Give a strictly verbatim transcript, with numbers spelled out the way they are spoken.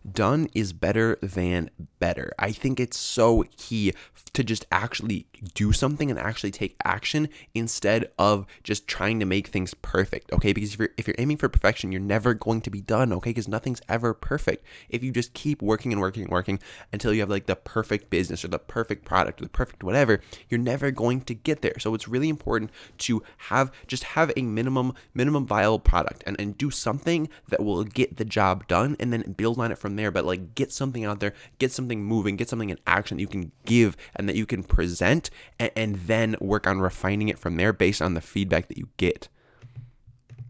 done is better than better. I think it's so key to just actually do something and actually take action instead of just trying to make things perfect, okay? Because if you're if you're aiming for perfection, you're never going to be done, okay? Because nothing's ever perfect. If you just keep working and working and working until you have like the perfect business or the perfect product or the perfect whatever, you're never going to get there. So it's really important to have just have a minimum minimum viable product and, and do something that will get the job done, and then build on it from there. But like get something out there, get something moving, get something in action that you can give and that you can present, and, and then work on refining it from there based on the feedback that you get.